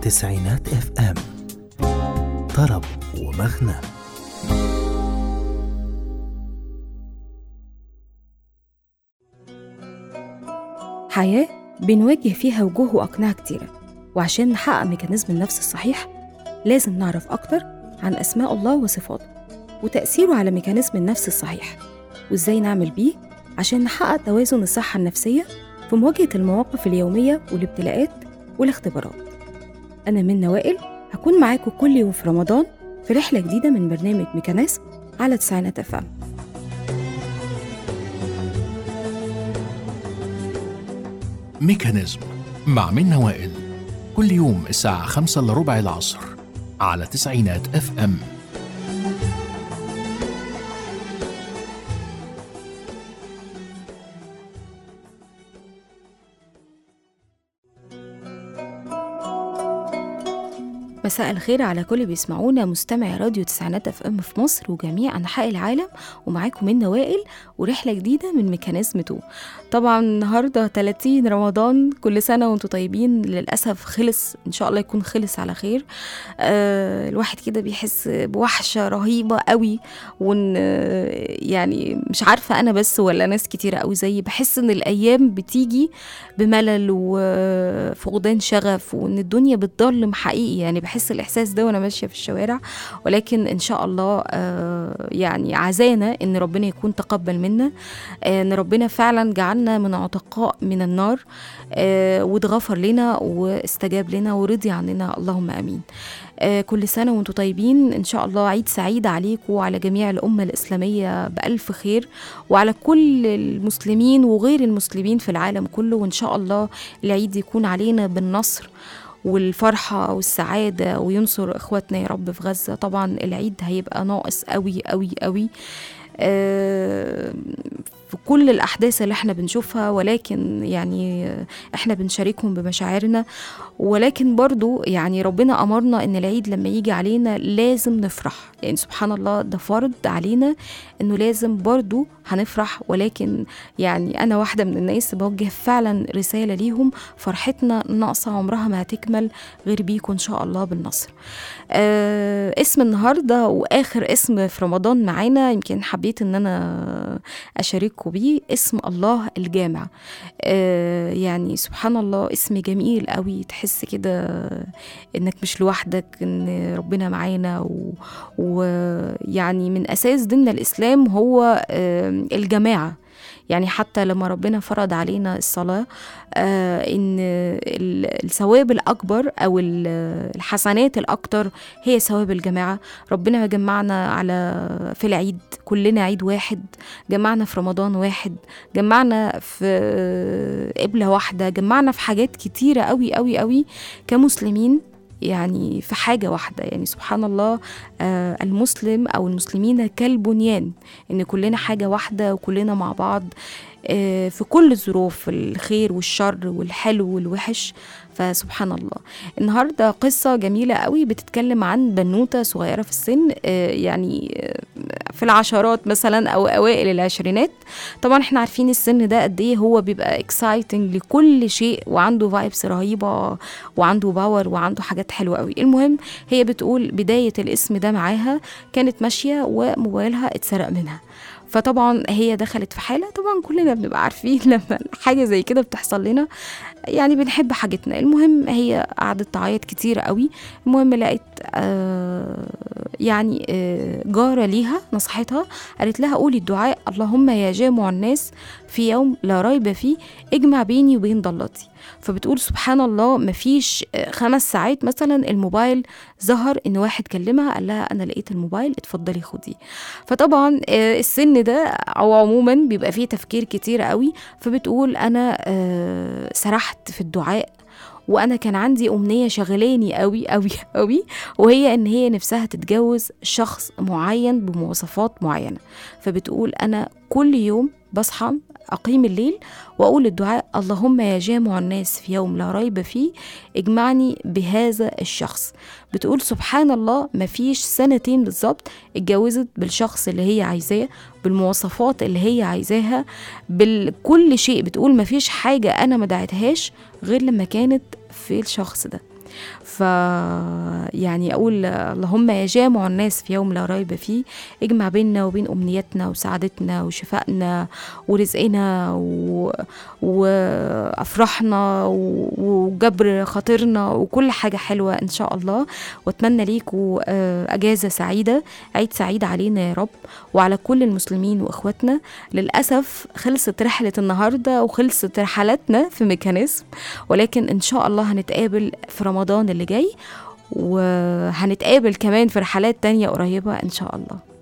تسعينات اف ام، طرب ومغنى. حياة بنواجه فيها وجوه وأقنعة كتيرة، وعشان نحقق ميكانيزم النفس الصحيح لازم نعرف أكتر عن أسماء الله وصفاته وتأثيره على ميكانيزم النفس الصحيح، وإزاي نعمل بيه عشان نحقق توازن الصحة النفسية في مواجهة المواقف اليومية والابتلاءات والاختبارات. أنا منى وائل، هكون معاكم كل يوم في رمضان في رحلة جديدة من برنامج ميكانيزم على تسعينات اف ام. ميكانيزم مع منى وائل، كل يوم الساعة 5:15 العصر على تسعينات اف ام. مساء الخير على كل بيسمعونا مستمع راديو تسعينات اف ام في مصر وجميع انحاء العالم، ومعاكم منى وائل ورحله جديده من ميكانيزم 2. طبعا النهارده 30 رمضان، كل سنه وانتم طيبين. للاسف خلص، ان شاء الله يكون خلص على خير. الواحد كده بيحس بوحشه رهيبه قوي، وان يعني مش عارفه انا بس ولا ناس كتيره قوي زي بحس ان الايام بتيجي بملل وفقدان شغف، وان الدنيا بتضلم حقيقي. يعني بحس الإحساس ده وأنا ماشية في الشوارع، ولكن إن شاء الله يعني عزانا إن ربنا يكون تقبل منا، إن ربنا فعلا جعلنا من عتقاء من النار، واتغفر لنا واستجاب لنا ورضي عننا، اللهم آمين. كل سنة وانتم طيبين، إن شاء الله عيد سعيد عليكم وعلى جميع الأمة الإسلامية بألف خير، وعلى كل المسلمين وغير المسلمين في العالم كله. وإن شاء الله العيد يكون علينا بالنصر والفرحة والسعادة، وينصر إخواتنا يا رب في غزة. طبعا العيد هيبقى ناقص قوي قوي قوي في كل الأحداث اللي احنا بنشوفها، ولكن يعني احنا بنشاركهم بمشاعرنا. ولكن برضو يعني ربنا أمرنا ان العيد لما يجي علينا لازم نفرح، يعني سبحان الله ده فرض علينا انه لازم برضو هنفرح. ولكن يعني انا واحدة من الناس بوجه فعلا رسالة ليهم، فرحتنا ناقصة عمرها ما هتكمل غير بيكم ان شاء الله بالنصر. اسم النهاردة واخر اسم في رمضان معانا، يمكن حبيت ان انا اشارككم بيه، اسم الله الجامع. يعني سبحان الله اسم جميل قوي، تحس كده انك مش لوحدك، ان ربنا معانا. ويعني من اساس ديننا الاسلام هو الجماعة. يعني حتى لما ربنا فرض علينا الصلاة، إن الثواب الأكبر أو الحسنات الأكتر هي ثواب الجماعة. ربنا جمعنا في العيد، كلنا عيد واحد، جمعنا في رمضان واحد، جمعنا في قبلة واحدة، جمعنا في حاجات كتيرة قوي قوي قوي كمسلمين، يعني في حاجة واحدة. يعني سبحان الله، المسلم أو المسلمين كالبنيان، إن كلنا حاجة واحدة وكلنا مع بعض في كل الظروف، الخير والشر والحلو والوحش. فسبحان الله. النهاردة قصة جميلة قوي بتتكلم عن بنوتة صغيرة في السن، يعني في العشرات مثلا أو أوائل العشرينات. طبعا احنا عارفين السن ده قد ايه هو بيبقى اكسايتنج لكل شيء، وعنده فايبس رهيبة وعنده باور وعنده حاجات حلوة قوي. المهم هي بتقول بداية الاسم ده معاها كانت ماشية وموبايلها اتسرق منها، فطبعا هي دخلت في حالة. طبعا كلنا بنبقى عارفين لما حاجة زي كده بتحصل لنا يعني بنحب حاجتنا. المهم هي قعدت تعيط كتير قوي. المهم لقيت يعني جارة ليها نصحتها، قالت لها قولي الدعاء اللهم يا جامع الناس في يوم لا ريب فيه اجمع بيني وبين ضلتي. فبتقول سبحان الله مفيش 5 ساعات مثلا الموبايل ظهر ان واحد كلمها قال لها انا لقيت الموبايل اتفضلي خديه. فطبعا السن ده او عموما بيبقى فيه تفكير كتير قوي. فبتقول انا سرحت في الدعاء، وانا كان عندي امنية شغلاني قوي قوي قوي، وهي ان هي نفسها تتجوز شخص معين بمواصفات معينة. فبتقول انا كل يوم بصحى أقيم الليل وأقول الدعاء اللهم يا جامع الناس في يوم لا ريب فيه اجمعني بهذا الشخص. بتقول سبحان الله مفيش 2 سنين بالظبط اتجوزت بالشخص اللي هي عايزاه، بالمواصفات اللي هي عايزاها، بالكل شيء. بتقول مفيش حاجة أنا ما دعيتهاش غير لما كانت في الشخص ده. يعني أقول اللهم يا جامع الناس في يوم لا ريب فيه، اجمع بيننا وبين أمنياتنا وسعادتنا وشفائنا ورزقنا وأفراحنا وجبر خاطرنا وكل حاجة حلوة إن شاء الله. واتمنى ليكوا أجازة سعيدة، عيد سعيد علينا يا رب وعلى كل المسلمين وإخواتنا. للأسف خلصت رحلة النهاردة وخلصت رحلاتنا في ميكانيزم، ولكن إن شاء الله هنتقابل في رمضان اللي جاي، وهنتقابل كمان في رحلات تانية قريبة إن شاء الله.